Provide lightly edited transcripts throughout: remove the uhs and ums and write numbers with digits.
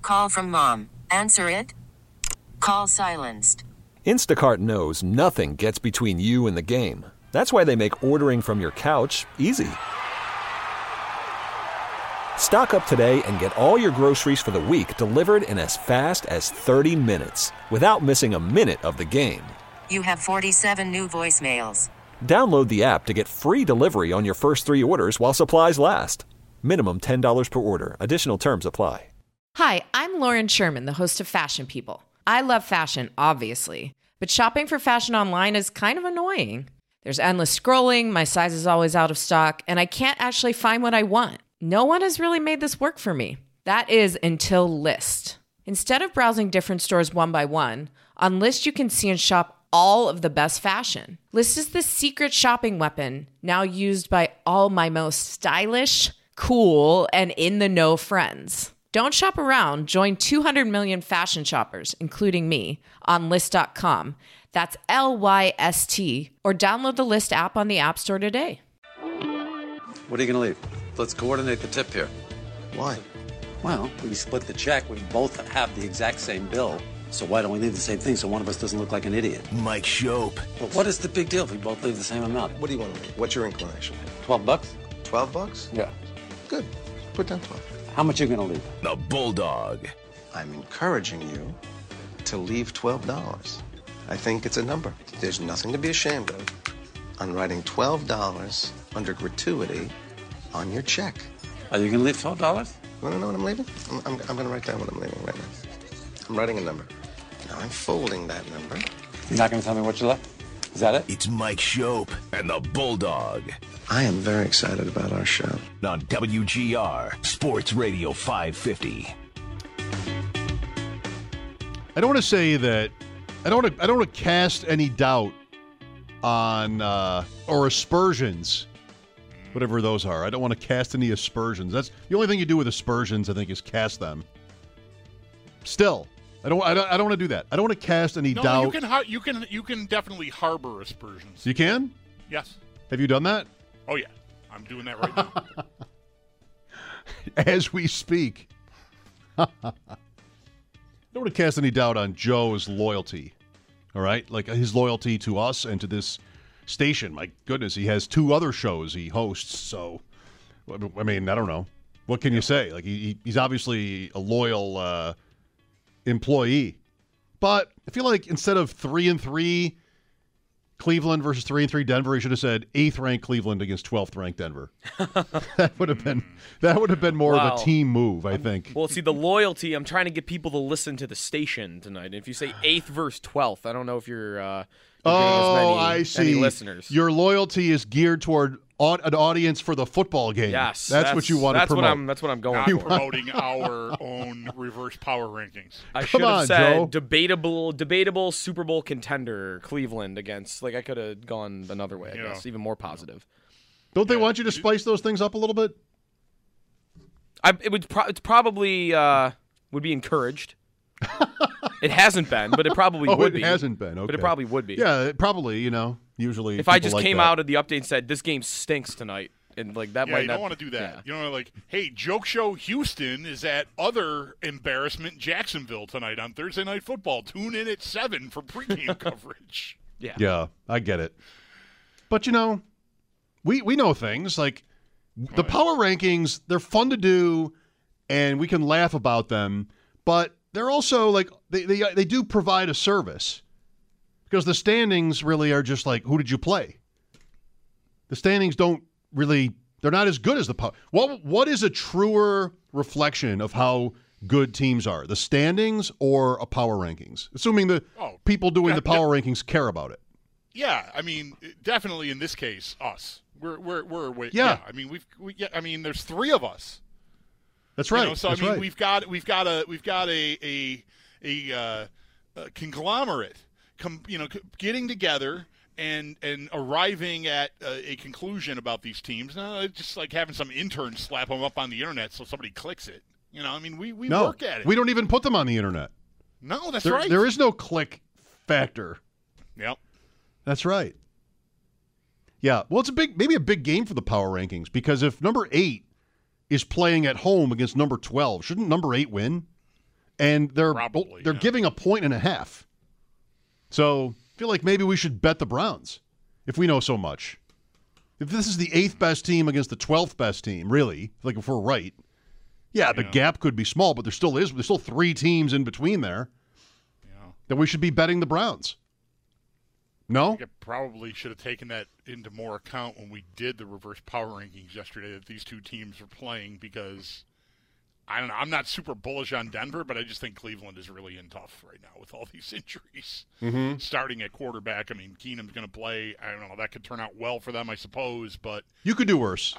Call from mom. Answer it. Call silenced. Instacart knows nothing gets between you and the game. That's why they make ordering from your couch easy. Stock up today and get all your groceries for the week delivered in as fast as 30 minutes without missing a minute of the game. You have 47 new voicemails. Download the app to get free delivery on your first 3 orders while supplies last. Minimum $10 per order. Additional terms apply. Hi, I'm Lauren Sherman, the host of Fashion People. I love fashion, obviously, but shopping for fashion online is kind of annoying. There's endless scrolling, my size is always out of stock, and I can't actually find what I want. No one has really made this work for me. That is until Lyst. Instead of browsing different stores one by one, on Lyst you can see and shop all of the best fashion. Lyst is the secret shopping weapon now used by all my most stylish, cool, and in-the-know friends. Don't shop around. Join 200 million fashion shoppers, including me, on Lyst.com. That's Lyst, or download the Lyst app on the App Store today. What are you going to leave? Let's coordinate the tip here. Why? Well, we split the check. We both have the exact same bill. So why don't we leave the same thing so one of us doesn't look like an idiot? Mike Shope. But what is the big deal if we both leave the same amount? What do you want to leave? What's your inclination? $12? $12? Yeah. Good. Put down 12. How much are you going to leave? The Bulldog. I'm encouraging you to leave $12. I think it's a number. There's nothing to be ashamed of on writing $12 under gratuity on your check. Are you going to leave $12? Want to know what I'm leaving? I'm going to write down what I'm leaving right now. I'm writing a number. Now I'm folding that number. You're not going to tell me what you left? Is that it? It's Mike Shope and the Bulldog. I am very excited about our show. On WGR, Sports Radio 550. I don't want to say that I don't want to cast any doubt on or aspersions, whatever those are. I don't want to cast any aspersions. That's the only thing you do with aspersions, I think, is cast them. Still, I don't want to do that. I don't want to cast any doubt. You can definitely harbor aspersions. You can? Yes. Have you done that? Oh yeah, I'm doing that right now. As we speak. I don't want to cast any doubt on Joe's loyalty. All right? Like his loyalty to us and to this station. My goodness, he has 2 other shows he hosts. So, I mean, I don't know. What can you say? Like he's obviously a loyal employee. But I feel like instead of 3-3 Cleveland versus 3-3 Denver, he should have said 8th ranked Cleveland against 12th ranked Denver. That would have been more of a team move, I think. Well, see, the loyalty, I'm trying to get people to listen to the station tonight. And if you say 8th versus 12th, I don't know if you're I see. any listeners. Your loyalty is geared toward an audience for the football game. Yes. That's what you want to promote. That's what I'm going Not for. promoting our own reverse power rankings. I should have said Joe. debatable Super Bowl contender Cleveland against, like I could have gone another way, I guess, even more positive. Don't they want you to spice those things up a little bit? It's probably would be encouraged. It hasn't been, but it probably would be. It hasn't been, okay. But it probably would be. Yeah, it probably, usually. If I just came out of the update and said, this game stinks tonight, and like that might you not. don't want to do that. Yeah. You know, like, hey, Joke Show Houston is at other embarrassment Jacksonville tonight on Thursday Night Football. Tune in at 7 for pregame coverage. Yeah. Yeah, I get it. But, we know things. Like, the power rankings, they're fun to do, and we can laugh about them, but they're also, like, they do provide a service. Because the standings really are just like, who did you play? The standings don't really, they're not as good as the power. What is a truer reflection of how good teams are? The standings or a power rankings? Assuming the people doing the power rankings care about it. Yeah, I mean, definitely in this case, us. We're yeah. I mean, there's 3 of us. That's right. So That's I mean, right. we've got a conglomerate, getting together and arriving at a conclusion about these teams. Not just like having some intern slap them up on the internet so somebody clicks it. I mean, we work at it. We don't even put them on the internet. No, that's right. There is no click factor. Yep. That's right. Yeah. Well, it's maybe a big game for the power rankings, because if number 8 is playing at home against number 12, shouldn't number 8 win? and they're Probably, giving 1.5 points. So I feel like maybe we should bet the Browns if we know so much. If this is the 8th best team against the 12th best team, really, like if we're right, the gap could be small, but there's still 3 teams in between there. Yeah. That we should be betting the Browns. No? I think I probably should have taken that into more account when we did the reverse power rankings yesterday that these two teams were playing, because I don't know. I'm not super bullish on Denver, but I just think Cleveland is really in tough right now with all these injuries. Mm-hmm. Starting at quarterback, I mean, Keenum's going to play. I don't know. That could turn out well for them, I suppose, but you could do worse.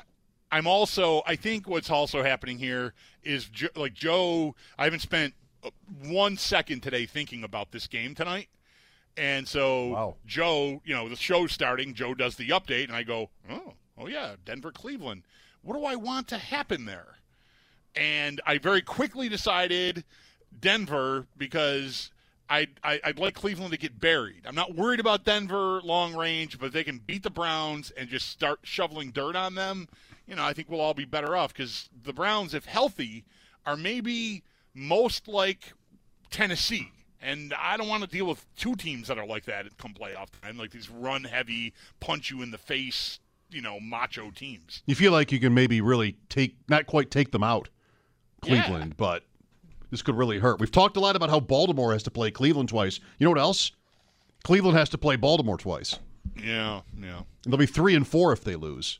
I think what's also happening here is, Joe, I haven't spent 1 second today thinking about this game tonight. And so Joe, the show's starting, Joe does the update, and I go, oh yeah, Denver, Cleveland. What do I want to happen there? And I very quickly decided Denver, because I'd like Cleveland to get buried. I'm not worried about Denver long range, but if they can beat the Browns and just start shoveling dirt on them, I think we'll all be better off, because the Browns, if healthy, are maybe most like Tennessee. And I don't want to deal with 2 teams that are like that come playoff time, like these run-heavy, punch-you-in-the-face, macho teams. You feel like you can maybe really not quite take them out, Cleveland, but this could really hurt. We've talked a lot about how Baltimore has to play Cleveland twice. You know what else? Cleveland has to play Baltimore twice. Yeah. And they'll be 3-4 if they lose.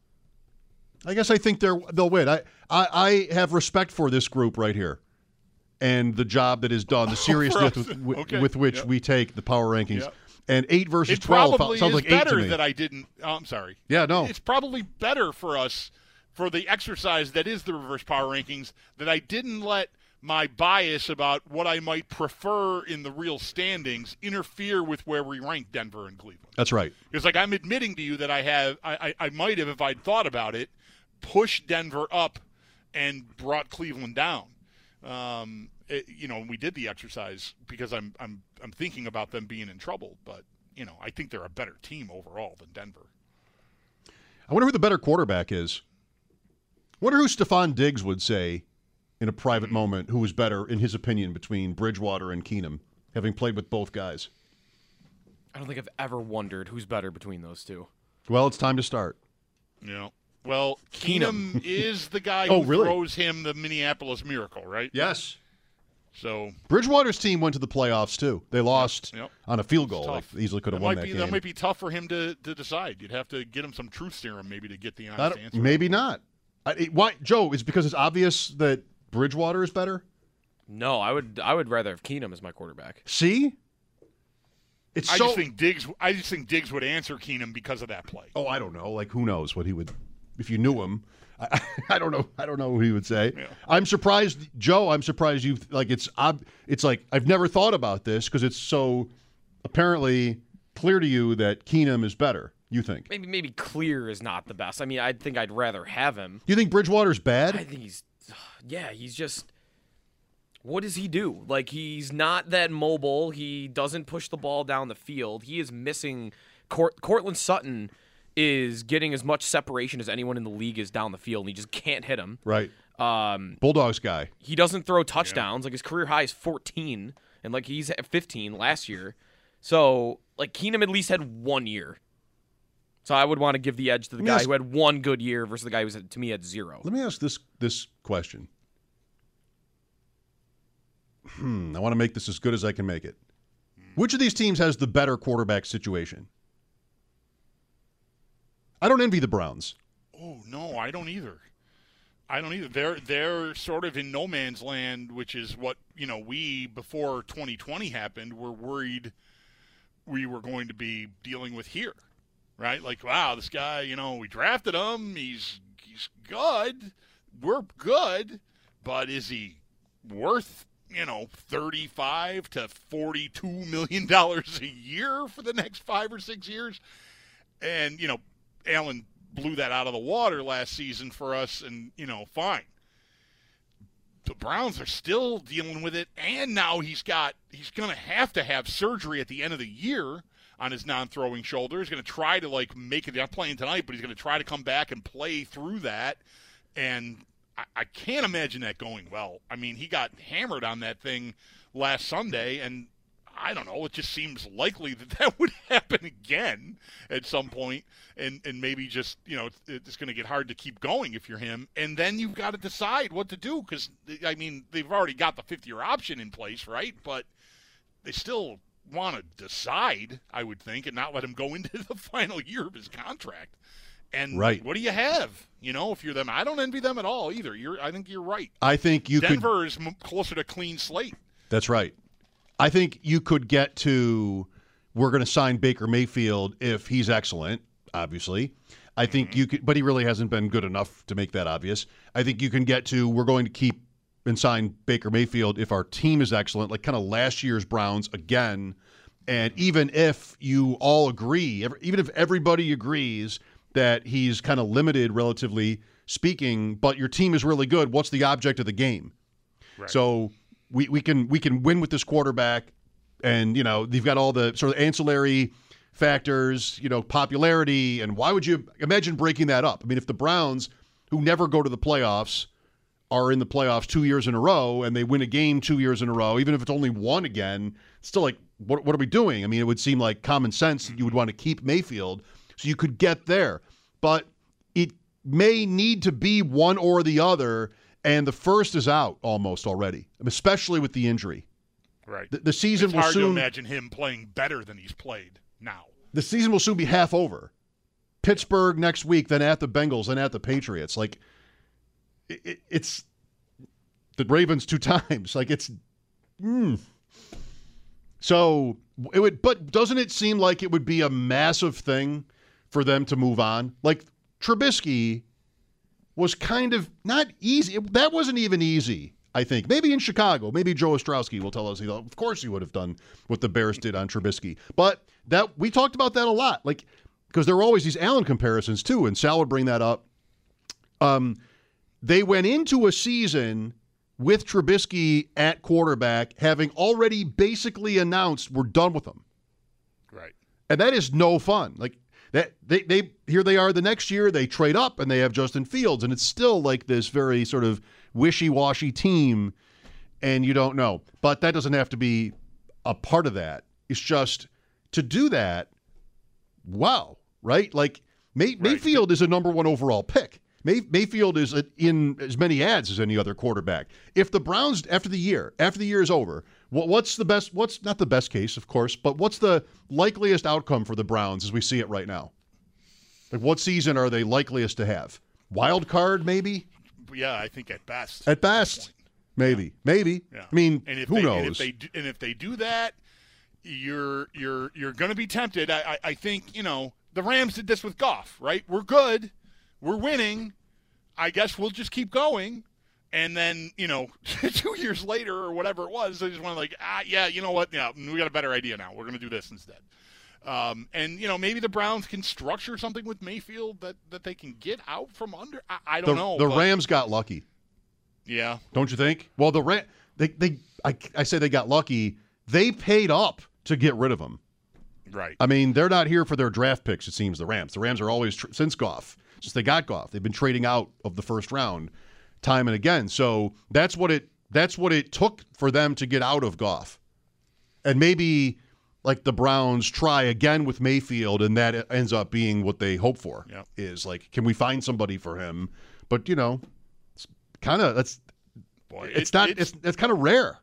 I guess I think they'll win. I have respect for this group right here and the job that is done, the seriousness with which we take the power rankings. Yep. And 8 versus 12 sounds like 8 to me. It's better that I didn't. I'm sorry. Yeah, no. It's probably better for us, for the exercise that is the reverse power rankings, that I didn't let my bias about what I might prefer in the real standings interfere with where we rank Denver and Cleveland. That's right. It's like I'm admitting to you that I might have, if I'd thought about it, pushed Denver up and brought Cleveland down. We did the exercise because I'm thinking about them being in trouble, but I think they're a better team overall than Denver. I wonder who the better quarterback is. I wonder who Stephon Diggs would say in a private moment who was better, in his opinion, between Bridgewater and Keenum, having played with both guys. I don't think I've ever wondered who's better between those two. Well, it's time to start. Yeah. Well, Keenum is the guy who throws him the Minneapolis Miracle, right? Yes. So Bridgewater's team went to the playoffs too. They lost on a field goal. They easily could have won that game. That might be tough for him to decide. You'd have to get him some truth serum maybe to get the honest answer. Maybe not. Why, Joe? Is it because it's obvious that Bridgewater is better? No, I would rather have Keenum as my quarterback. See? I just think Diggs would answer Keenum because of that play. Oh, I don't know. Like, who knows what he would, if you knew him. I don't know. I don't know what he would say. Yeah. I'm surprised, Joe. I'm surprised you like it's like I've never thought about this because it's so apparently clear to you that Keenum is better. You think maybe clear is not the best. I mean, I think I'd rather have him. You think Bridgewater's bad? I think he's just. What does he do? Like, he's not that mobile. He doesn't push the ball down the field. He is missing. Cortland Sutton is getting as much separation as anyone in the league is down the field, and he just can't hit him. Right. Bulldogs guy. He doesn't throw touchdowns. Yeah. Like, his career high is 14, and, like, he's at 15 last year. So, like, Keenum at least had 1 year. So I would want to give the edge to the guy who had 1 good year versus the guy who was, to me, at 0. Let me ask this question. I want to make this as good as I can make it. Which of these teams has the better quarterback situation? I don't envy the Browns. Oh, no, I don't either. They're sort of in no man's land, which is what, we, before 2020 happened, were worried we were going to be dealing with here, right? Like, wow, this guy, we drafted him. He's good. We're good. But is he worth $35 to $42 million a year for the next 5 or 6 years? And, Allen blew that out of the water last season for us, and, fine. The Browns are still dealing with it, and now he's going to have surgery at the end of the year on his non-throwing shoulder. He's going to try to, make it. He's not playing tonight, but he's going to try to come back and play through that. And I can't imagine that going well. I mean, he got hammered on that thing last Sunday, and I don't know. It just seems likely that would happen again at some point, and maybe just, it's going to get hard to keep going if you're him. And then you've got to decide what to do because, I mean, they've already got the fifth-year option in place, right? But they still want to decide, I would think, and not let him go into the final year of his contract. And what do you have? If you're them, I don't envy them at all either. I think you're right. I think Denver is closer to clean slate. That's right. I think you could get to we're going to sign Baker Mayfield if he's excellent, obviously. I think you could, but he really hasn't been good enough to make that obvious. I think you can get to we're going to keep and sign Baker Mayfield if our team is excellent, like kind of last year's Browns again. And even if you all agree, even if everybody agrees that he's kind of limited, relatively speaking, but your team is really good, what's the object of the game? Right. So we can win with this quarterback, and you've got all the sort of ancillary factors, popularity, and why would you imagine breaking that up? I mean, if the Browns, who never go to the playoffs, are in the playoffs 2 years in a row, and they win a game 2 years in a row, even if it's only one again, it's still like, what are we doing? I mean, it would seem like common sense that you would want to keep Mayfield so you could get there. But it may need to be one or the other, and the first is out almost already, especially with the injury. Right. The season it's will hard soon. to imagine him playing better than he's played now. The season will soon be half over. Pittsburgh next week, then at the Bengals, then at the Patriots. Like, it's the Ravens 2 times. Like, it's. So it would, but doesn't it seem like it would be a massive thing for them to move on? Like, Trubisky was kind of not easy. That wasn't even easy, I think. Maybe in Chicago. Maybe Joe Ostrowski will tell us, of course he would have done what the Bears did on Trubisky. But that we talked about that a lot. Like, because there were always these Allen comparisons too, and Sal would bring that up. They went into a season with Trubisky at quarterback, having already basically announced we're done with him. Right. And that is no fun. Like, that they here they are the next year, they trade up and they have Justin Fields, and it's still like this very sort of wishy-washy team, and you don't know. But that doesn't have to be a part of that. It's just to do that, wow, right? Like, Mayfield is a number 1 overall pick. Mayfield is in as many ads as any other quarterback. If the Browns, after the year is over, what's the best, what's not the best case, of course, but what's the likeliest outcome for the Browns as we see it right now? Like, what season are they likeliest to have? Wild card, maybe? Yeah, I think at best. At best. Maybe. Maybe. Yeah. I mean, and who knows? And if they do that, you're going to be tempted. I think, the Rams did this with Goff, right? We're good. We're winning. I guess we'll just keep going. And then, 2 years later or whatever it was, they just went like, yeah, you know what? Yeah, we got a better idea now. We're going to do this instead. And, maybe the Browns can structure something with Mayfield that they can get out from under. I don't know. The Rams got lucky. Yeah. Don't you think? Well, I say they got lucky. They paid up to get rid of him. Right. I mean, they're not here for their draft picks, it seems, the Rams. The Rams are always, since Goff, since they got Goff, they've been trading out of the first round time and again. So that's what it took for them to get out of Goff. And maybe, like, the Browns try again with Mayfield, and that ends up being what they hope for. Yep. Is, like, can we find somebody for him? But, it's kind of, it's kind of rare.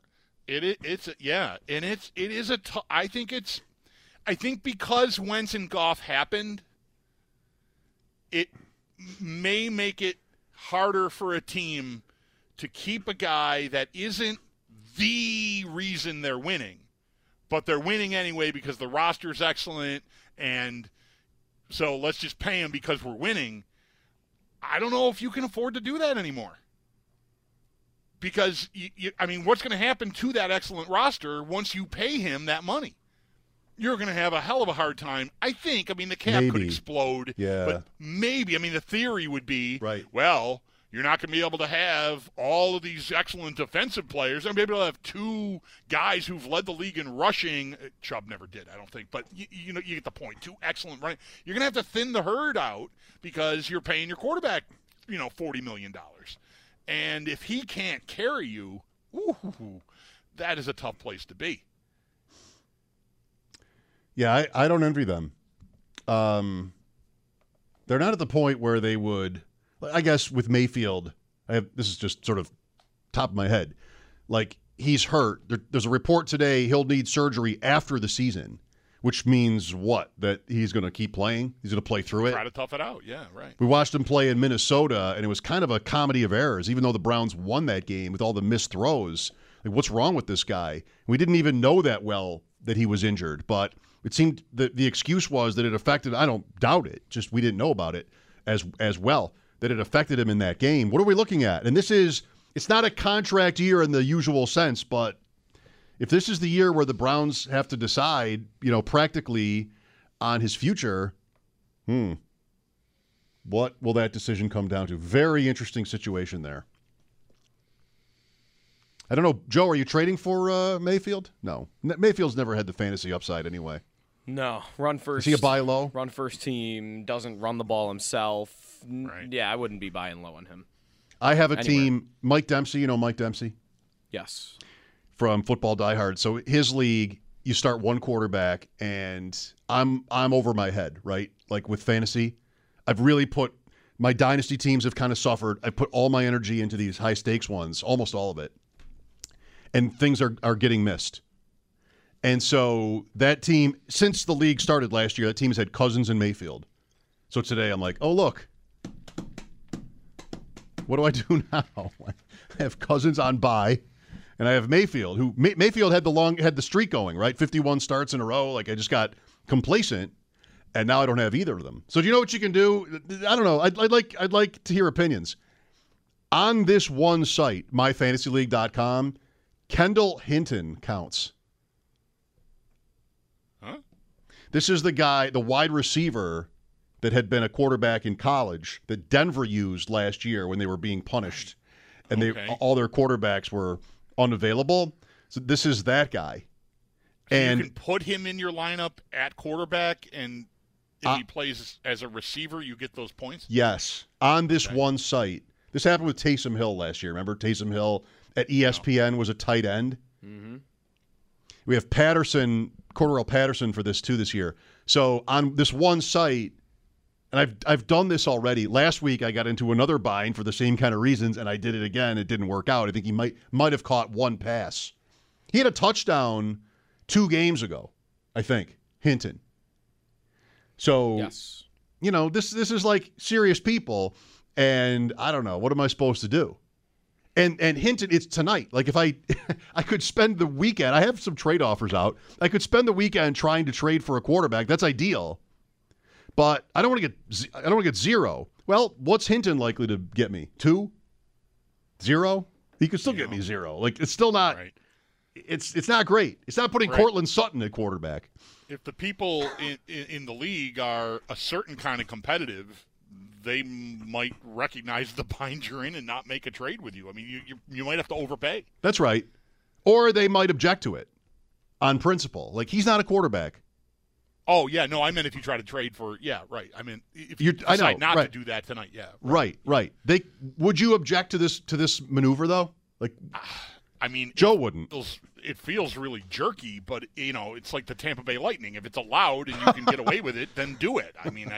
I think because Wentz and Goff happened, it may make it harder for a team to keep a guy that isn't the reason they're winning, but they're winning anyway because the roster's excellent, and so let's just pay him because we're winning. I don't know if you can afford to do that anymore. Because, what's going to happen to that excellent roster once you pay him that money? You're going to have a hell of a hard time. I think, the cap could explode. Yeah. But maybe, the theory would be, right. Well, you're not going to be able to have all of these excellent defensive players. I'm able to have 2 guys who've led the league in rushing. Chubb never did, I don't think. But, you get the point. 2 excellent running. You're going to have to thin the herd out because you're paying your quarterback, $40 million. And if he can't carry you, that is a tough place to be. Yeah, I don't envy them. They're not at the point where they would, I guess with Mayfield, this is just sort of top of my head. Like, he's hurt. There's a report today he'll need surgery after the season, which means what? That he's going to keep playing? He's going to play through it? Try to tough it out, yeah, right. We watched him play in Minnesota, and it was kind of a comedy of errors, even though the Browns won that game with all the missed throws. Like, what's wrong with this guy? We didn't even know that well that he was injured, but it seemed that the excuse was that it affected, I don't doubt it, just we didn't know about it as well, that it affected him in that game. What are we looking at? And it's not a contract year in the usual sense, but if this is the year where the Browns have to decide, practically on his future, what will that decision come down to? Very interesting situation there. I don't know. Joe, are you trading for Mayfield? No. Mayfield's never had the fantasy upside anyway. No. Run first. Is he a buy low? Run first team, doesn't run the ball himself. Right. Yeah, I wouldn't be buying low on him. I have a team, Mike Dempsey. You know Mike Dempsey? Yes. From Football Die Hard. So his league, you start one quarterback, and I'm over my head, right? Like with fantasy, I've really put my dynasty teams have kind of suffered. I put all my energy into these high stakes ones, almost all of it, and things are getting missed. And so that team, since the league started last year, that team has had Cousins and Mayfield. So today I'm like, oh look, what do I do now? I have Cousins on bye. And I have Mayfield, who Mayfield had the streak going, right? 51 starts in a row. Like, I just got complacent, and now I don't have either of them. So do you know what you can do? I don't know. I'd like to hear opinions. On this one site, myfantasyleague.com, Kendall Hinton counts. Huh? This is the guy, the wide receiver that had been a quarterback in college that Denver used last year when they were being punished, and all their quarterbacks were unavailable. So this is that guy. So and you can put him in your lineup at quarterback, and if he plays as a receiver, you get those points? Yes. On this one site. This happened with Taysom Hill last year. Remember Taysom Hill at ESPN was a tight end? Mm-hmm. We have Cordarrelle Patterson for this too this year. So on this one site, and I've done this already. Last week I got into another bind for the same kind of reasons, and I did it again. It didn't work out. I think he might have caught one pass. He had a touchdown 2 games ago, I think, Hinton. So, yes. This is like serious people, and I don't know. What am I supposed to do? And Hinton, it's tonight. Like if I could spend the weekend, I have some trade offers out. I could spend the weekend trying to trade for a quarterback. That's ideal. But I don't want to get 0. Well, what's Hinton likely to get me? 2? 0? He could still get me 0. Like it's still not. Right. It's not great. It's not putting Cortland Sutton at quarterback. If the people in the league are a certain kind of competitive, they might recognize the bind you're in and not make a trade with you. I mean, you might have to overpay. That's right. Or they might object to it on principle. Like he's not a quarterback. Oh, yeah. No, I meant if you try to trade for, yeah, right. I mean, if you decide not to do that tonight, yeah. Right. Would you object to this maneuver, though? Like, I mean, Joe wouldn't. It feels really jerky, but, it's like the Tampa Bay Lightning. If it's allowed and you can get away with it, then do it. I mean,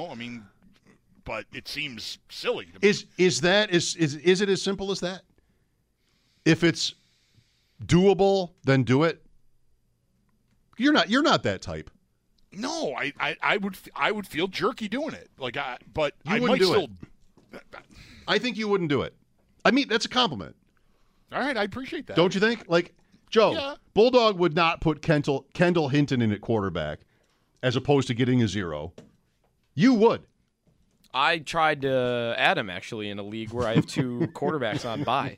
but it seems silly to me. Is it as simple as that? If it's doable, then do it. You're not that type. No, I would feel jerky doing it. Like, but you I wouldn't might do still. It. I think you wouldn't do it. I mean, that's a compliment. All right, I appreciate that. Don't you think? Like, Joe, yeah. Bulldog would not put Kendall Hinton in at quarterback as opposed to getting a 0. You would. I tried to add him, actually, in a league where I have 2 quarterbacks on bye.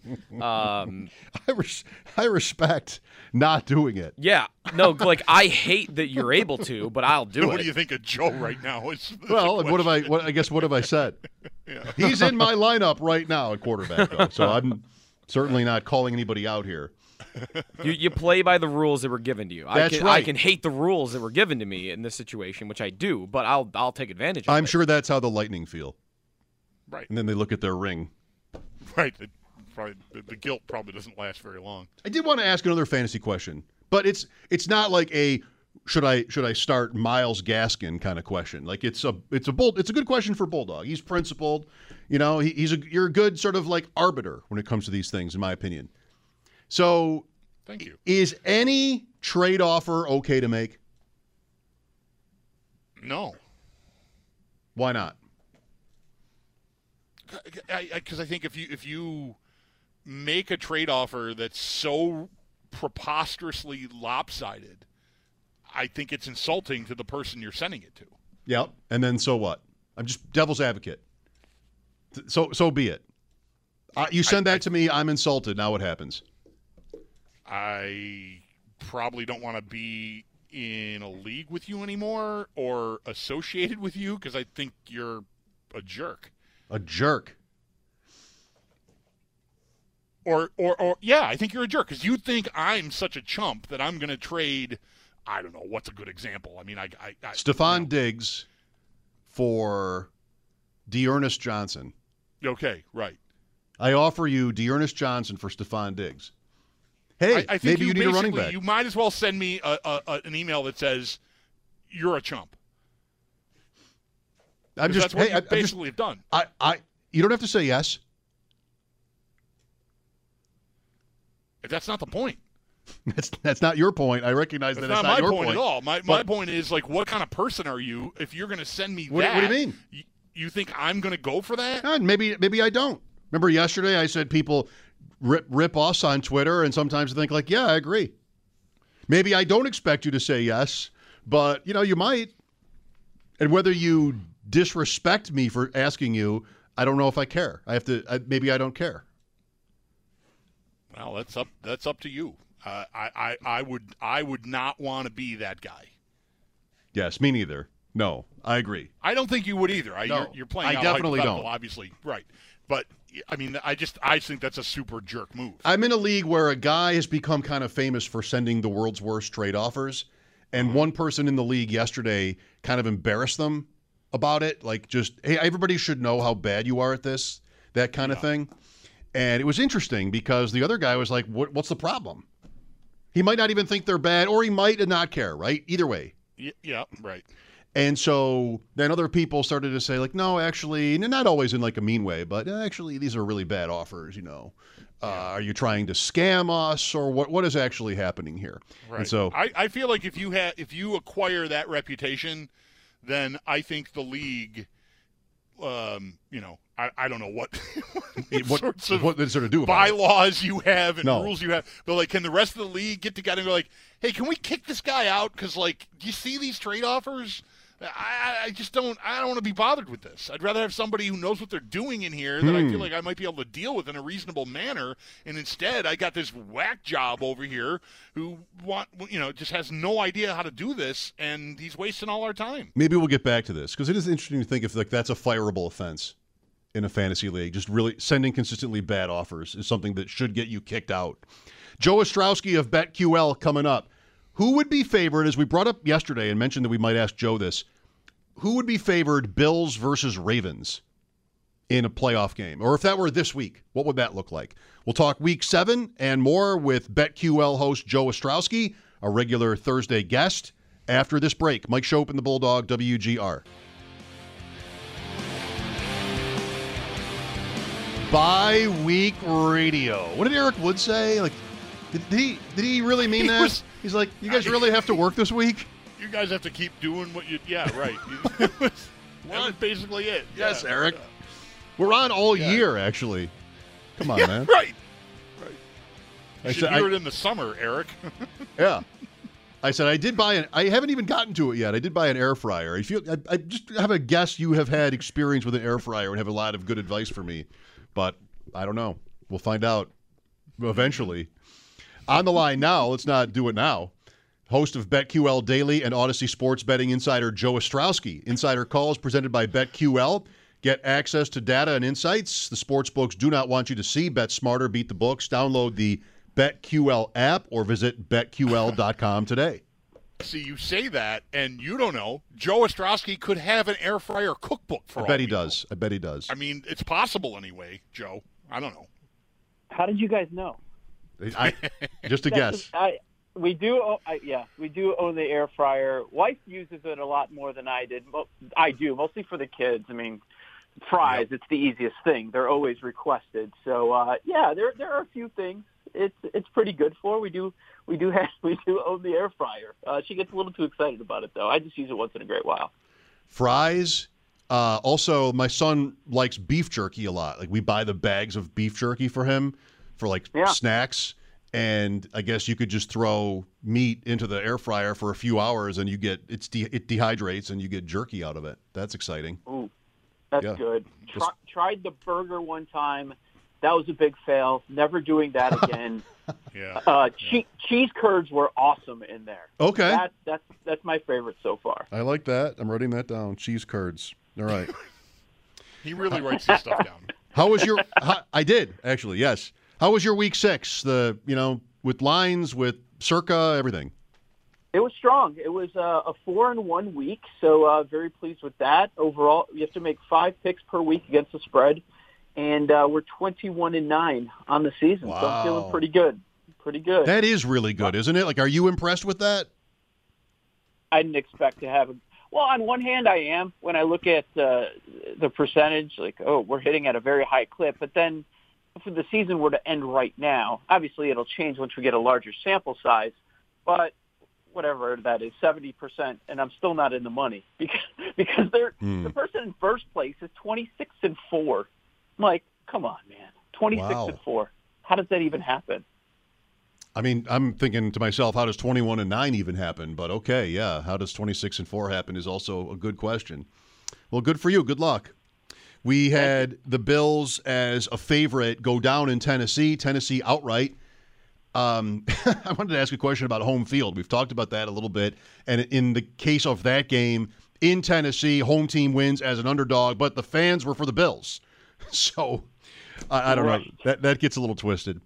I respect not doing it. Yeah. No, like, I hate that you're able to, but I'll do it. What do you think of Joe right now? Well, what have I said? Yeah. He's in my lineup right now at quarterback, though, so I'm certainly not calling anybody out here. You play by the rules that were given to you. That's right. I can hate the rules that were given to me in this situation, which I do, but I'll take advantage of it. I'm sure that's how the Lightning feel. Right. And then they look at their ring. Right. probably the guilt probably doesn't last very long. I did want to ask another fantasy question, but it's not like a should I start Myles Gaskin kind of question. Like it's a good question for Bulldog. He's principled, you're a good sort of like arbiter when it comes to these things, in my opinion. So, thank you. Is any trade offer okay to make? No. Why not? Because I think if you make a trade offer that's so preposterously lopsided, I think it's insulting to the person you're sending it to. Yep. And then so what? I'm just devil's advocate. So be it. You send that to me, I'm insulted. Now what happens? I probably don't want to be in a league with you anymore or associated with you because I think you're a jerk. A jerk. Or yeah, I think you're a jerk because you think I'm such a chump that I'm going to trade. I don't know what's a good example. I mean, I Stephon Diggs for D'Ernest Johnson. Okay, right. I offer you D'Ernest Johnson for Stephon Diggs. Hey, I think maybe you need a running back. You might as well send me an email that says you're a chump. That's what you basically have done. You don't have to say yes. That's not the point. That's not your point. I recognize that it's not your point. That's not my point at all. My point is, like, what kind of person are you if you're going to send me that? What do you mean? You think I'm going to go for that? Maybe I don't. Remember yesterday I said people rip us on Twitter, and sometimes I think like, yeah, I agree. Maybe I don't expect you to say yes, but, you might. And whether you disrespect me for asking you, I don't know if I care. Maybe I don't care. Well, that's up to you. I would not want to be that guy. Yes, me neither. No, I agree. I don't think you would either. No, you're playing. I definitely don't. Obviously, right? But I mean, I think that's a super jerk move. I'm in a league where a guy has become kind of famous for sending the world's worst trade offers, and one person in the league yesterday kind of embarrassed them about it. Like, just, hey, everybody should know how bad you are at this, that kind of thing. And it was interesting because the other guy was like, what's the problem? He might not even think they're bad, or he might not care, right? Either way. Yeah, right. And so then other people started to say, like, no, actually, not always in like a mean way, but actually these are really bad offers, Are you trying to scam us, or what is actually happening here? Right. And so I feel like if you acquire that reputation, then I think the league, I don't know what sorts of bylaws you have and rules you have, but like, can the rest of the league get together and go like, hey, can we kick this guy out? Because like, do you see these trade offers? I don't want to be bothered with this. I'd rather have somebody who knows what they're doing in here that I feel like I might be able to deal with in a reasonable manner. And instead, I got this whack job over here who just has no idea how to do this, and he's wasting all our time. Maybe we'll get back to this because it is interesting to think if like that's a fireable offense in a fantasy league. Just really sending consistently bad offers is something that should get you kicked out. Joe Ostrowski of BetQL coming up. Who would be favored, as we brought up yesterday and mentioned that we might ask Joe this, who would be favored Bills versus Ravens in a playoff game? Or if that were this week, what would that look like? We'll talk Week 7 and more with BetQL host Joe Ostrowski, a regular Thursday guest, after this break. Mike Schopp and the Bulldog, WGR. Bye-week radio. What did Eric Wood say? Like, did he really mean that? He's like, you guys really have to work this week? You guys have to keep doing what you... Yeah, right. That was basically it. Yes, Eric. We're on all year, actually. Come on, man. Right. You should hear it in the summer, Eric. Yeah. I said I haven't even gotten to it yet. I did buy an air fryer. I just have a guess you have had experience with an air fryer and have a lot of good advice for me. But I don't know. We'll find out eventually. On the line now, let's not do it now. Host of BetQL Daily and Odyssey Sports Betting Insider Joe Ostrowski. Insider calls presented by BetQL. Get access to data and insights the sportsbooks do not want you to see. Bet smarter, beat the books. Download the BetQL app or visit BetQL.com today. See, you say that, and you don't know. Joe Ostrowski could have an air fryer cookbook for all I bet he does. I mean, it's possible anyway, Joe. I don't know. How did you guys know? Just a guess. We do own the air fryer. Wife uses it a lot more than I did. I do, mostly for the kids. I mean, fries, It's the easiest thing. They're always requested. So, there are a few things it's pretty good for. We do own the air fryer. She gets a little too excited about it, though. I just use it once in a great while. Fries. Also, my son likes beef jerky a lot. Like, we buy the bags of beef jerky for him for, snacks. And I guess you could just throw meat into the air fryer for a few hours, and it dehydrates, and you get jerky out of it. That's exciting. Ooh, that's good. Tried the burger one time. That was a big fail. Never doing that again. Cheese curds were awesome in there. Okay, that's my favorite so far. I like that. I'm writing that down. Cheese curds. All right. He really writes this stuff down. How was your? I did actually. Yes. How was your week 6? With lines, with circa, everything. It was strong. It was a 4-1 week, so very pleased with that. Overall, you have to make 5 picks per week against the spread, and we're 21-9 on the season. Wow. So I'm feeling pretty good. Pretty good. That is really good, isn't it? Like, are you impressed with that? I didn't expect to have Well, on one hand, I am. When I look at the percentage, we're hitting at a very high clip, but then if the season were to end right now, obviously it'll change once we get a larger sample size, but whatever that is, 70%, and I'm still not in the money because the person in first place is 26-4. I'm like, come on, man, 26-4. How does that even happen? I mean, I'm thinking to myself, how does 21-9 even happen? But okay, yeah, how does 26-4 happen is also a good question. Well, good for you. Good luck. We had the Bills as a favorite go down in Tennessee outright. I wanted to ask a question about home field. We've talked about that a little bit. And in the case of that game, in Tennessee, home team wins as an underdog, but the fans were for the Bills. So, I don't know. That gets a little twisted.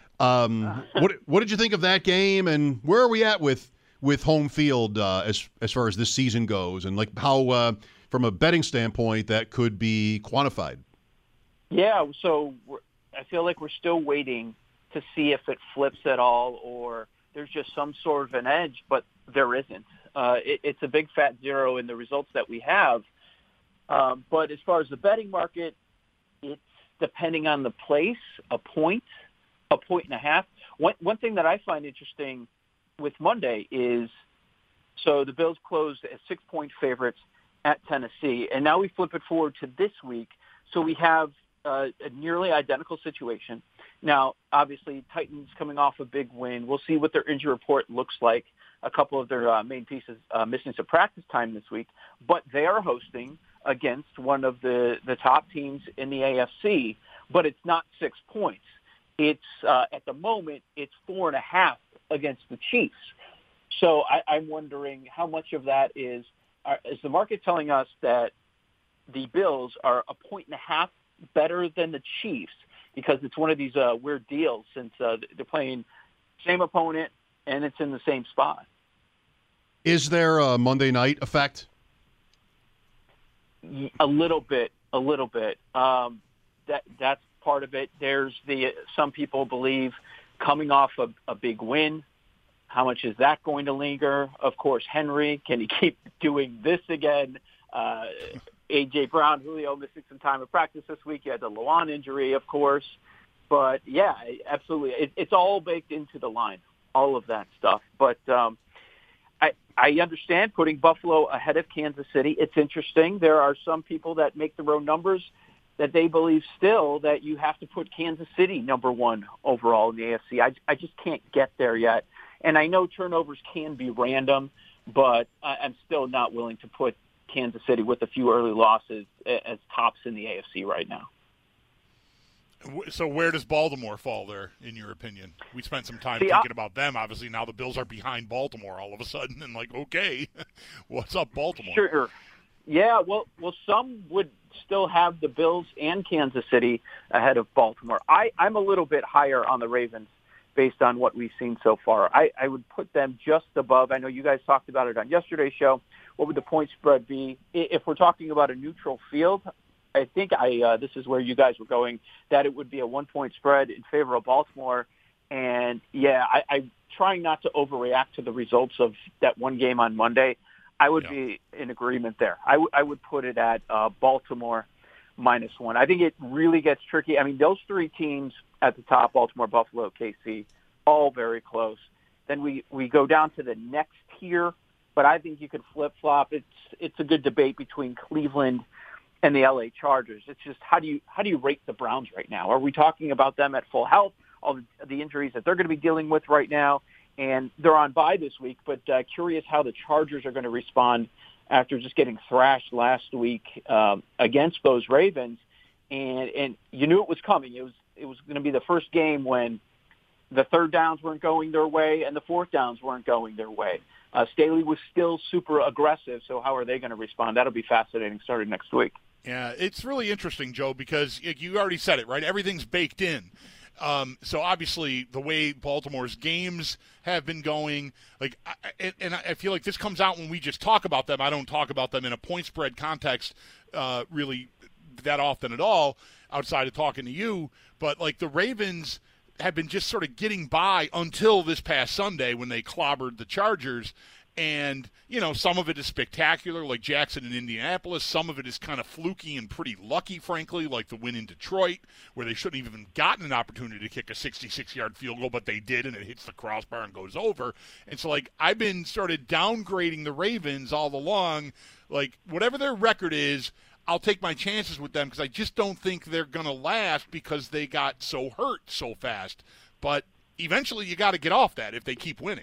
What did you think of that game, and where are we at with home field as far as this season goes, and how from a betting standpoint that could be quantified? Yeah, so I feel like we're still waiting to see if it flips at all, or there's just some sort of an edge, but there isn't. It's a big fat zero in the results that we have. But as far as the betting market, it's depending on the place, a point and a half. One thing that I find interesting with Monday is, so the Bills closed as 6-point favorites at Tennessee, and now we flip it forward to this week. So we have a nearly identical situation. Now, obviously, Titans coming off a big win. We'll see what their injury report looks like. A couple of their main pieces missing some practice time this week, but they are hosting against one of the top teams in the AFC, but it's not 6 points. It's at the moment, it's 4.5 against the Chiefs. So I'm wondering how much of that is the market telling us that the Bills are 1.5 better than the Chiefs because it's one of these weird deals since they're playing same opponent and it's in the same spot. Is there a Monday night effect? A little bit. That's part of it. There's some people believe coming off a big win, how much is that going to linger? Of course, Henry, can he keep doing this again? A.J. Brown, Julio missing some time of practice this week. You had the Lewan injury, of course. But, yeah, absolutely. It's all baked into the line, all of that stuff. But I understand putting Buffalo ahead of Kansas City. It's interesting. There are some people that make their own numbers that they believe still that you have to put Kansas City number one overall in the AFC. I just can't get there yet. And I know turnovers can be random, but I'm still not willing to put Kansas City with a few early losses as tops in the AFC right now. So where does Baltimore fall there, in your opinion? We spent some time thinking about them. Obviously, now the Bills are behind Baltimore all of a sudden, and okay, what's up, Baltimore? Sure. Yeah, well, some would still have the Bills and Kansas City ahead of Baltimore. I'm a little bit higher on the Ravens based on what we've seen so far. I would put them just above. I know you guys talked about it on yesterday's show. What would the point spread be? If we're talking about a neutral field, think this is where you guys were going, that it would be a 1-point spread in favor of Baltimore. And, yeah, I'm trying not to overreact to the results of that one game on Monday. I would be in agreement there. I would put it at Baltimore -1. I think it really gets tricky. I mean, those three teams at the top, Baltimore, Buffalo, KC, all very close. Then we go down to the next tier, but I think you could flip-flop. It's a good debate between Cleveland and the LA Chargers. It's just how do you rate the Browns right now? Are we talking about them at full health, all the injuries that they're going to be dealing with right now? And they're on bye this week, but curious how the Chargers are going to respond after just getting thrashed last week against those Ravens. And you knew it was coming. It was going to be the first game when the third downs weren't going their way and the fourth downs weren't going their way. Staley was still super aggressive, so how are they going to respond? That'll be fascinating starting next week. Yeah, it's really interesting, Joe, because you already said it, right? Everything's baked in. So obviously the way Baltimore's games have been going, I feel like this comes out when we just talk about them. I don't talk about them in a point spread context really that often at all outside of talking to you. But like the Ravens have been just sort of getting by until this past Sunday when they clobbered the Chargers. And, some of it is spectacular, like Jackson in Indianapolis. Some of it is kind of fluky and pretty lucky, frankly, like the win in Detroit, where they shouldn't have even gotten an opportunity to kick a 66-yard field goal, but they did, and it hits the crossbar and goes over. And so, I've been sort of downgrading the Ravens all along. Whatever their record is, I'll take my chances with them because I just don't think they're going to last because they got so hurt so fast. But eventually you got to get off that if they keep winning.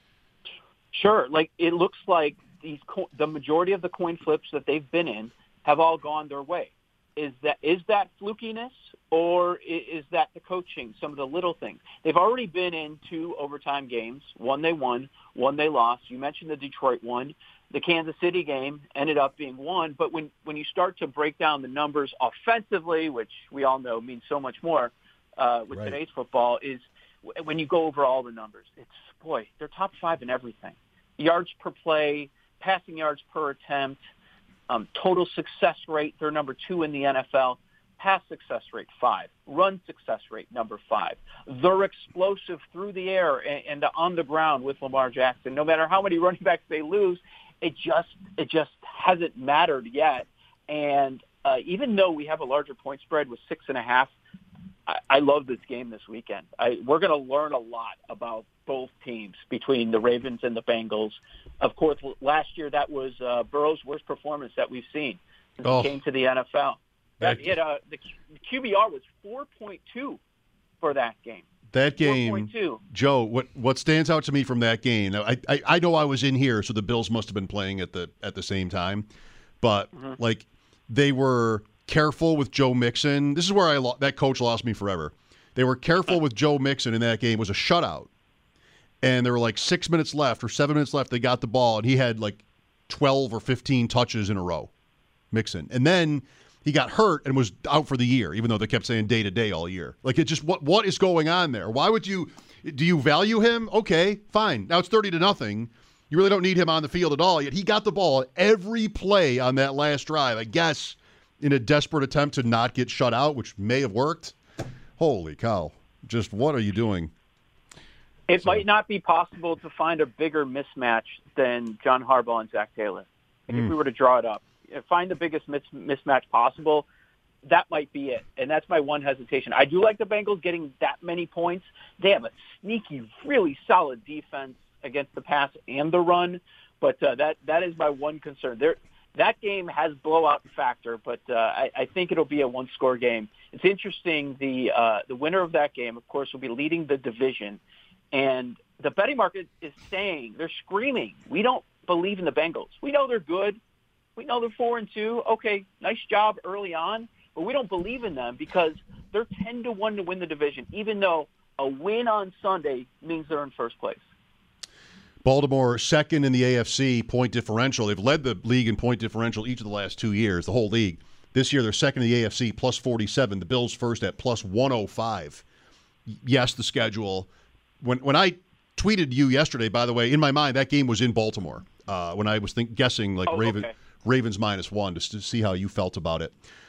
Sure. It looks like the majority of the coin flips that they've been in have all gone their way. Is that flukiness, or is that the coaching, some of the little things? They've already been in 2 overtime games. One they won, one they lost. You mentioned the Detroit one. The Kansas City game ended up being won. But when you start to break down the numbers offensively, which we all know means so much more with today's football, is when you go over all the numbers, they're top 5 in everything. Yards per play, passing yards per attempt, total success rate, they're number 2 in the NFL. Pass success rate, 5. Run success rate, number 5. They're explosive through the air and on the ground with Lamar Jackson. No matter how many running backs they lose, it just hasn't mattered yet. And even though we have a larger point spread with 6.5, I love this game this weekend. We're going to learn a lot about both teams between the Ravens and the Bengals. Of course, last year that was Burrow's worst performance that we've seen since he came to the NFL. The QBR was 4.2 for that game. That game, 4.2. Joe, what stands out to me from that game, I know I was in here, so the Bills must have been playing at the same time, but they were careful with Joe Mixon. This is where that coach lost me forever. They were careful with Joe Mixon in that game. It was a shutout. And there were 6 minutes left or 7 minutes left. They got the ball, and he had 12 or 15 touches in a row, Mixon. And then he got hurt and was out for the year, even though they kept saying day-to-day all year. It just, what is going on there? Why would do you value him? Okay, fine. Now it's 30-0. You really don't need him on the field at all, yet he got the ball every play on that last drive, I guess, in a desperate attempt to not get shut out, which may have worked. Holy cow. Just what are you doing? It might not be possible to find a bigger mismatch than John Harbaugh and Zach Taylor. If we were to draw it up, find the biggest mismatch possible, that might be it. And that's my one hesitation. I do like the Bengals getting that many points. They have a sneaky, really solid defense against the pass and the run, but that is my one concern. That game has blowout factor, but I think it'll be a one-score game. It's interesting. The winner of that game, of course, will be leading the division. And the betting market is saying, they're screaming, we don't believe in the Bengals. We know they're good. We know they're 4-2. Okay, nice job early on, but we don't believe in them because they're 10-1 to win the division, even though a win on Sunday means they're in first place. Baltimore, second in the AFC point differential. They've led the league in point differential each of the last 2 years, the whole league. This year, they're second in the AFC, plus 47. The Bills first at plus 105. Yes, the schedule. When I tweeted you yesterday, by the way, in my mind, that game was in Baltimore. When I was guessing Ravens -1 just to see how you felt about it.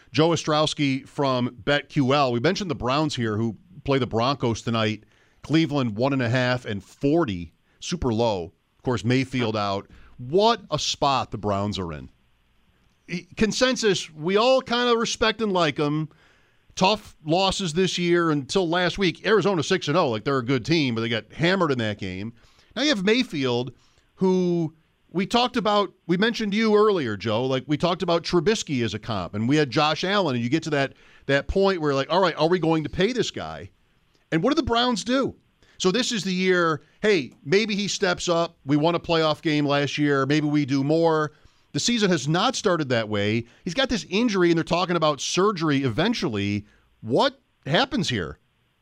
Joe Ostrowski from BetQL. We mentioned the Browns here who play the Broncos tonight. Cleveland 1.5 and 40, super low. Of course, Mayfield out. What a spot the Browns are in. Consensus, we all kind of respect and like them. Tough losses this year until last week. Arizona 6-0, like they're a good team, but they got hammered in that game. Now you have Mayfield, who we mentioned you earlier, Joe. Like we talked about Trubisky as a comp, and we had Josh Allen, and you get to that point where like, all right, are we going to pay this guy? And what do the Browns do? So this is the year, hey, maybe he steps up. We won a playoff game last year. Maybe we do more. The season has not started that way. He's got this injury, and they're talking about surgery eventually. What happens here?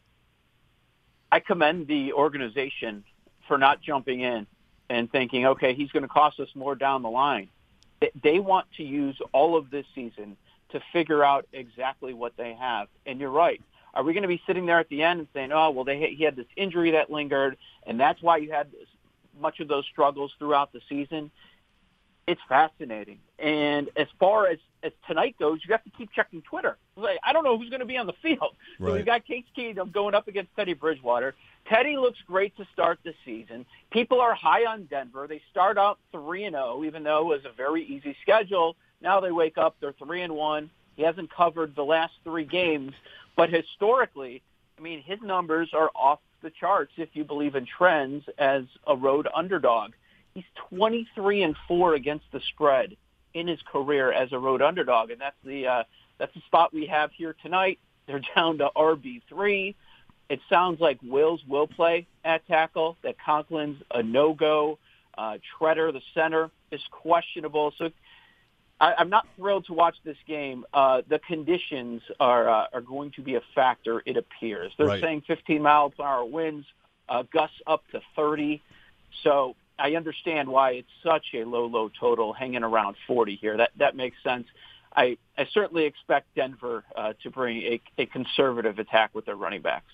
I commend the organization for not jumping in and thinking, okay, he's going to cost us more down the line. They want to use all of this season to figure out exactly what they have. And you're right. Are we going to be sitting there at the end and saying, oh, well, he had this injury that lingered, and that's why you had much of those struggles throughout the season? It's fascinating. And as far as tonight goes, you have to keep checking Twitter. Like, I don't know who's going to be on the field. Right. So we've got Case Keenum going up against Teddy Bridgewater. Teddy looks great to start the season. People are high on Denver. They start out 3-0, even though it was a very easy schedule. Now they wake up, they're 3-1. He hasn't covered the last 3 games. But historically, I mean, his numbers are off the charts if you believe in trends as a road underdog. He's 23-4 against the spread in his career as a road underdog, and that's the spot we have here tonight. They're down to RB3. It sounds like Wills will play at tackle, that Conklin's a no-go. Treader, the center, is questionable. So I'm not thrilled to watch this game. The conditions are going to be a factor, it appears. They're saying 15-mile-per-hour winds, gusts up to 30. So I understand why it's such a low total, hanging around 40 here. That makes sense. I certainly expect Denver to bring a conservative attack with their running backs.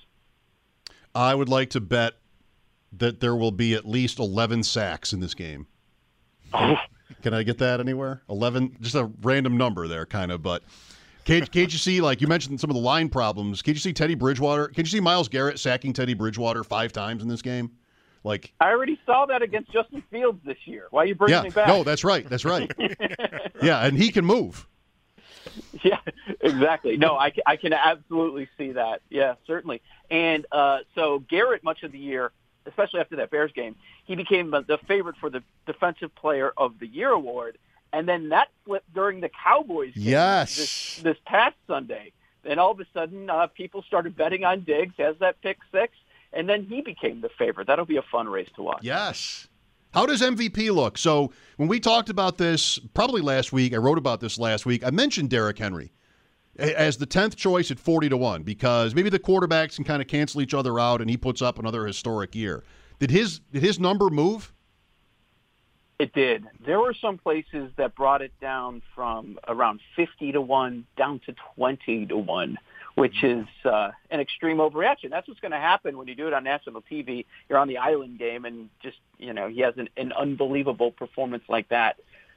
I would like to bet that there will be at least 11 sacks in this game. Can I get that anywhere? 11, just a random number there, kind of. But can't you see, like you mentioned some of the line problems, can't you see Teddy Bridgewater? Can you see Myles Garrett sacking Teddy Bridgewater 5 times in this game? Like, I already saw that against Justin Fields this year. Why are you bringing me back? No, that's right. Yeah, and he can move. Yeah, exactly. No, I can absolutely see that. Yeah, certainly. And so Garrett, much of the year, especially after that Bears game, he became the favorite for the Defensive Player of the Year award. And then that flipped during the Cowboys game this past Sunday. And all of a sudden, people started betting on Diggs as that pick 6, and then he became the favorite. That'll be a fun race to watch. Yes. How does MVP look? So when we talked about this probably last week, I wrote about this last week, I mentioned Derrick Henry as the 10th choice at 40-1 because maybe the quarterbacks can kind of cancel each other out and he puts up another historic year. Did his number move? It did. There were some places that brought it down from around 50-1 down to 20-1, which is an extreme overreaction. That's what's going to happen when you do it on national TV. You're on the Island game, and just, he has an unbelievable performance like that.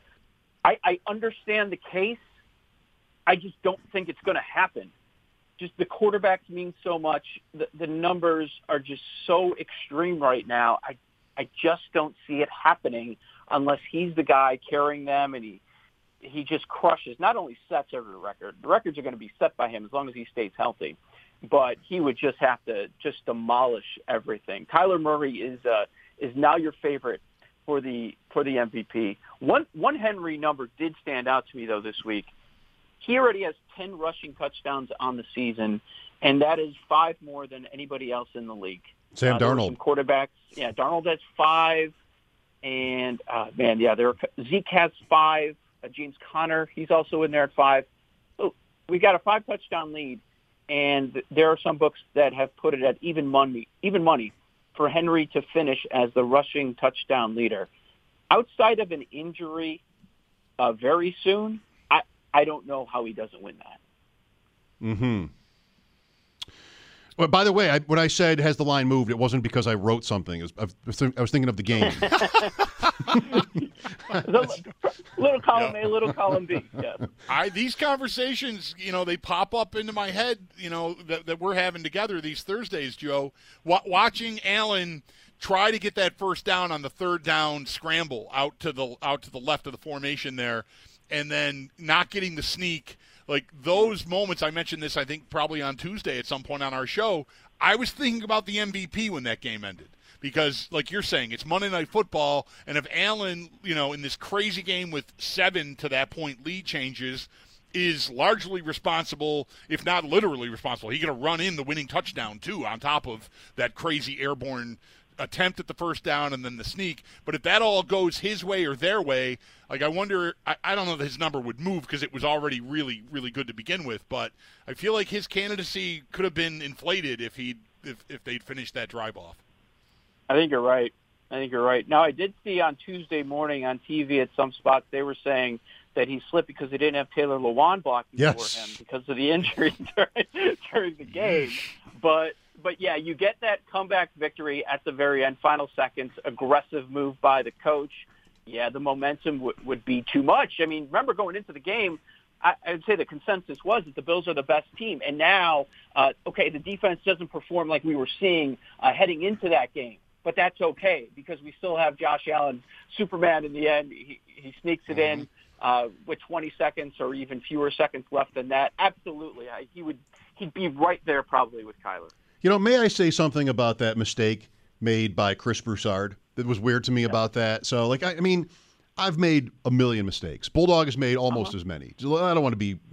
I understand the case. I just don't think it's going to happen. Just the quarterbacks mean so much. The numbers are just so extreme right now. I just don't see it happening unless he's the guy carrying them and he just crushes, not only sets every record. The records are going to be set by him as long as he stays healthy, but he would just have to just demolish everything. Kyler Murray is now your favorite for the MVP. One Henry number did stand out to me though this week. He already has 10 rushing touchdowns on the season, and that is 5 more than anybody else in the league. Sam Darnold. Some quarterbacks. Yeah, Darnold has 5. And, Zeke has 5. James Conner, he's also in there at 5. So we got a 5-touchdown lead, and there are some books that have put it at even money for Henry to finish as the rushing touchdown leader. Outside of an injury very soon, I don't know how he doesn't win that. Mm-hmm. Well, by the way, when I said has the line moved, it wasn't because I wrote something. I was thinking of the game. Little column A, little column B. Yeah. These conversations, they pop up into my head, that we're having together these Thursdays, Joe. Watching Allen try to get that first down on the third down scramble out to the left of the formation there, and then not getting the sneak. Like those moments, I mentioned this, I think, probably on Tuesday at some point on our show. I was thinking about the MVP when that game ended. Because, like you're saying, it's Monday Night Football, and if Allen, in this crazy game with 7 to that point lead changes, is largely responsible, if not literally responsible, he could have run in the winning touchdown, too, on top of that crazy airborne attempt at the first down and then the sneak. But if that all goes his way or their way, like I wonder, I don't know if his number would move because it was already really, really good to begin with, but I feel like his candidacy could have been inflated if they'd finished that drive off. I think you're right. Now, I did see on Tuesday morning on TV at some spots they were saying that he slipped because they didn't have Taylor Lewan blocking for him because of the injury during the game. But yeah, you get that comeback victory at the very end, final seconds, aggressive move by the coach. Yeah, the momentum would be too much. I mean, remember going into the game, I would say the consensus was that the Bills are the best team. And now, the defense doesn't perform like we were seeing heading into that game. But that's okay because we still have Josh Allen, Superman in the end. He sneaks it in with 20 seconds or even fewer seconds left than that. Absolutely. He'd be right there probably with Kyler. May I say something about that mistake made by Chris Broussard that was weird to me about that? So, I've made a million mistakes. Bulldog has made almost as many. I don't want to be,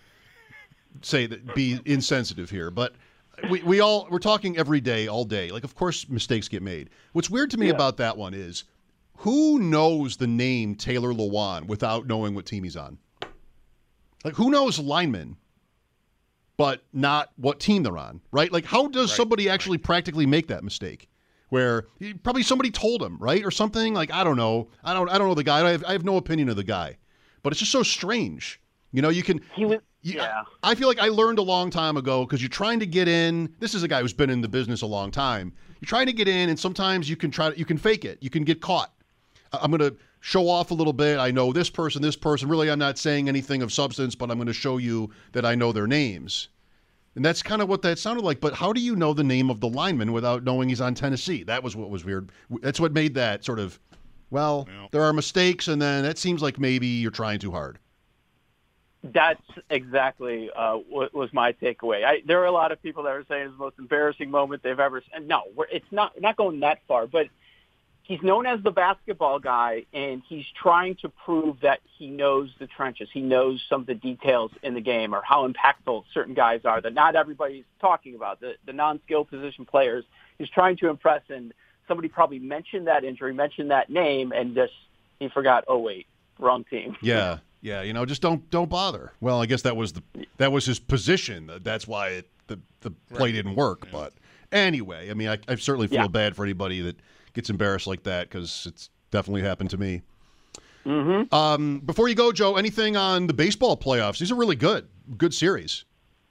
be insensitive here, but we're talking every day, all day. Like, of course, mistakes get made. What's weird to me about that one is who knows the name Taylor Lewan without knowing what team he's on? Like, who knows linemen, but not what team they're on, right? Like, how does somebody actually practically make that mistake? Where probably somebody told him, right, or something. Like, I don't know. I don't know the guy. I have no opinion of the guy, but it's just so strange. You can. I feel like I learned a long time ago because you're trying to get in. This is a guy who's been in the business a long time. You're trying to get in, and sometimes you can fake it. You can get caught. I'm going to show off a little bit. I know this person. Really, I'm not saying anything of substance, but I'm going to show you that I know their names. And that's kind of what that sounded like. But how do you know the name of the lineman without knowing he's on Tennessee? That was what was weird. That's what made that sort of, there are mistakes, and then it seems like maybe you're trying too hard. That's exactly what was my takeaway. There are a lot of people that are saying it's the most embarrassing moment they've ever seen. No, it's not going that far, but he's known as the basketball guy, and he's trying to prove that he knows the trenches. He knows some of the details in the game or how impactful certain guys are that not everybody's talking about, the non-skill position players. He's trying to impress, and somebody probably mentioned that injury, mentioned that name, and just he forgot, oh, wait, wrong team. Yeah. Yeah, just don't bother. Well, I guess that was his position. That's why the play didn't work. Yeah. But anyway, I mean, I certainly feel bad for anybody that gets embarrassed like that because it's definitely happened to me. Mm-hmm. Before you go, Joe, anything on the baseball playoffs? These are really good series.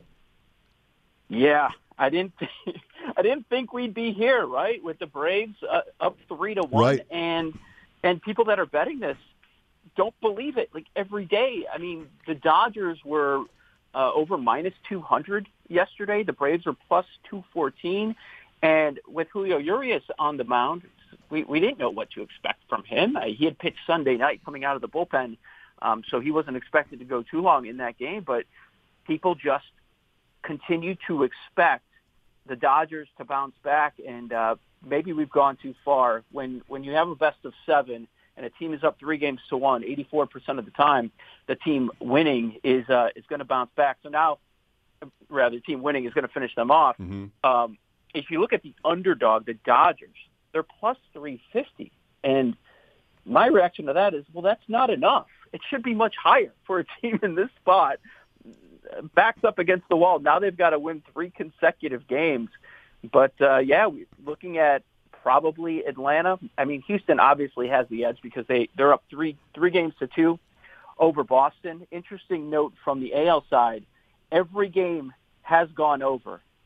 Yeah, I didn't think we'd be here, right, with the Braves up 3-1, right. and people that are betting this don't believe it. Like every day, I mean, the Dodgers were over -200 yesterday. The Braves were +214, and with Julio Urias on the mound, we didn't know what to expect from him. He had pitched Sunday night coming out of the bullpen, so he wasn't expected to go too long in that game. But people just continue to expect the Dodgers to bounce back, and maybe we've gone too far. When you have a best of 7 and a team is up 3-1, 84% of the time, the team winning is going to bounce back. So now, rather, the team winning is going to finish them off. Mm-hmm. If you look at the underdog, the Dodgers, they're +350. And my reaction to that is, well, that's not enough. It should be much higher for a team in this spot. Backs up against the wall. Now they've got to win 3 consecutive games. But, looking at probably Atlanta. I mean, Houston obviously has the edge because they're up 3-2 over Boston. Interesting note from the AL side, every game has gone over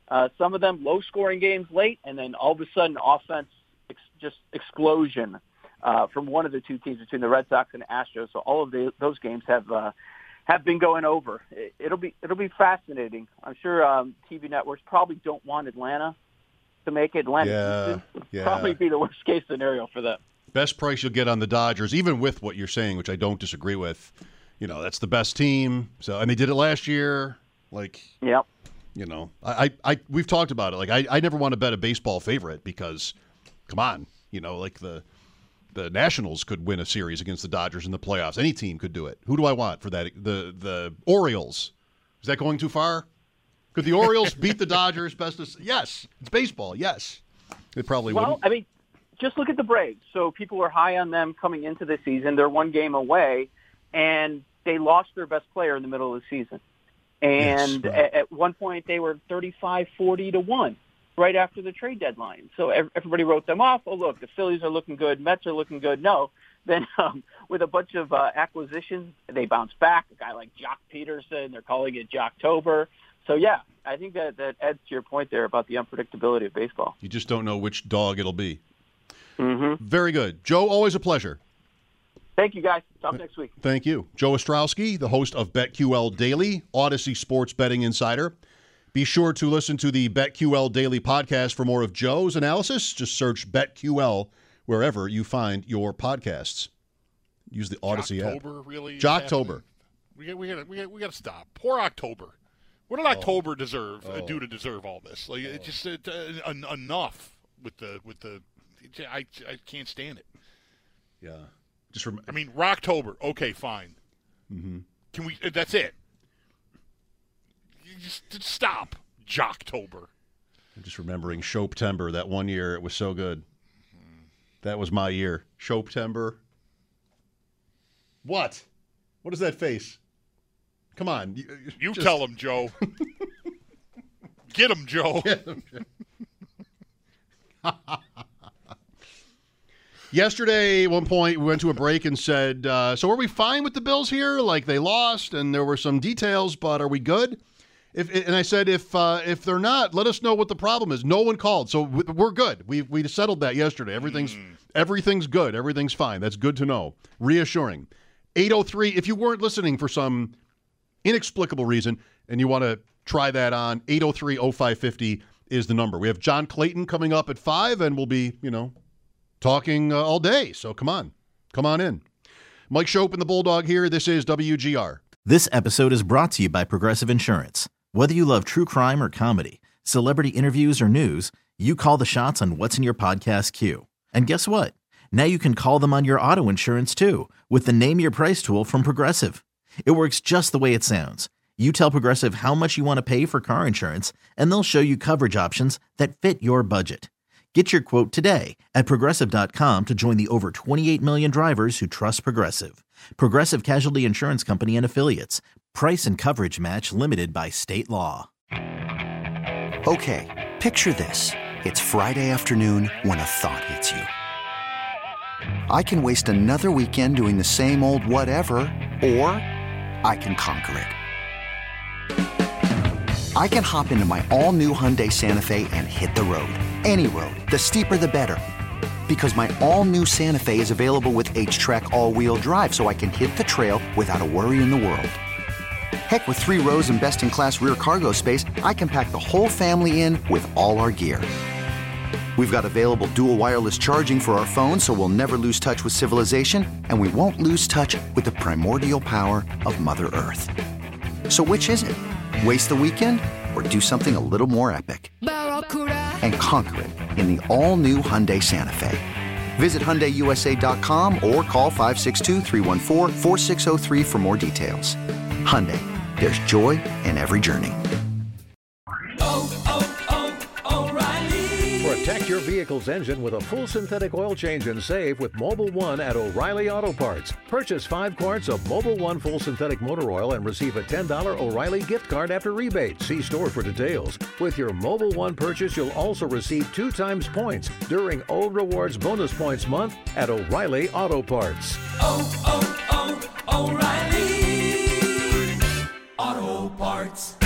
Some of them low-scoring games late, and then all of a sudden offense just explosion from one of the two teams between the Red Sox and Astros. So all of those games have been going over. It'll be fascinating. I'm sure TV networks probably don't want Atlanta to make it. Atlanta would probably be the worst case scenario for them. Best price you'll get on the Dodgers, even with what you're saying, which I don't disagree with. You know, that's the best team. So, and they did it last year. Like, yep. You know, we've talked about it. Like, I never want to bet a baseball favorite because, come on, you know, like the Nationals could win a series against the Dodgers in the playoffs. Any team could do it. Who do I want for that? The Orioles. Is that going too far? Could the Orioles beat the Dodgers? Yes, it's baseball. Yes, it probably would. Well, I mean, just look at the Braves. So people were high on them coming into the season. They're one game away, and they lost their best player in the middle of the season. And yes, right. At one point, they were 35-40-1 right after the trade deadline. So everybody wrote them off. Oh, look, the Phillies are looking good. Mets are looking good. No. Then with a bunch of acquisitions, they bounced back. A guy like Jock Peterson, they're calling it Jocktober. So, yeah, I think that adds to your point there about the unpredictability of baseball. You just don't know which dog it'll be. Mm-hmm. Very good. Joe, always a pleasure. Thank you, guys. Talk next week. Thank you. Joe Ostrowski, the host of BetQL Daily, Odyssey Sports Betting Insider. Be sure to listen to the BetQL Daily podcast for more of Joe's analysis. Just search BetQL wherever you find your podcasts. Use the Odyssey app. Really? Jocktober. We got to stop. Poor October. What did October do to deserve all this? Like it just enough with the. I can't stand it. Yeah. I mean, Rocktober. Okay, fine. Mm-hmm. Can we? That's it. You just stop. Jocktober. I'm just remembering Shoptember. That one year, it was so good. That was my year. Shoptember. What? What is that face? Come on. You tell him, Joe. Get him, Joe. Get him, Joe. Yesterday, at one point, we went to a break and said, so are we fine with the Bills here? Like, they lost, and there were some details, but are we good? And I said, if they're not, let us know what the problem is. No one called, so we're good. We settled that yesterday. Everything's good. Everything's fine. That's good to know. Reassuring. 803, if you weren't listening for some inexplicable reason and you want to try that on, 803-0550 is the number. We have John Clayton coming up at 5, and we'll be, talking all day. So come on in. Mike Shope and the Bulldog here. This is WGR. This episode is brought to you by Progressive Insurance. Whether you love true crime or comedy, celebrity interviews or news, you call the shots on what's in your podcast queue. And guess what? Now you can call them on your auto insurance too with the Name Your Price tool from Progressive. It works just the way it sounds. You tell Progressive how much you want to pay for car insurance, and they'll show you coverage options that fit your budget. Get your quote today at Progressive.com to join the over 28 million drivers who trust Progressive. Progressive Casualty Insurance Company and Affiliates. Price and coverage match limited by state law. Okay, picture this. It's Friday afternoon when a thought hits you. I can waste another weekend doing the same old whatever, or I can conquer it. I can hop into my all-new Hyundai Santa Fe and hit the road. Any road. The steeper, the better. Because my all-new Santa Fe is available with H-Track all-wheel drive, so I can hit the trail without a worry in the world. Heck, with 3 rows and best-in-class rear cargo space, I can pack the whole family in with all our gear. We've got available dual wireless charging for our phones, so we'll never lose touch with civilization, and we won't lose touch with the primordial power of Mother Earth. So which is it? Waste the weekend or do something a little more epic? And conquer it in the all-new Hyundai Santa Fe. Visit HyundaiUSA.com or call 562-314-4603 for more details. Hyundai, there's joy in every journey. Protect your vehicle's engine with a full synthetic oil change and save with Mobil 1 at O'Reilly Auto Parts. Purchase 5 quarts of Mobil 1 full synthetic motor oil and receive a $10 O'Reilly gift card after rebate. See store for details. With your Mobil 1 purchase, you'll also receive 2 times points during O Rewards Bonus Points Month at O'Reilly Auto Parts. O'Reilly Auto Parts.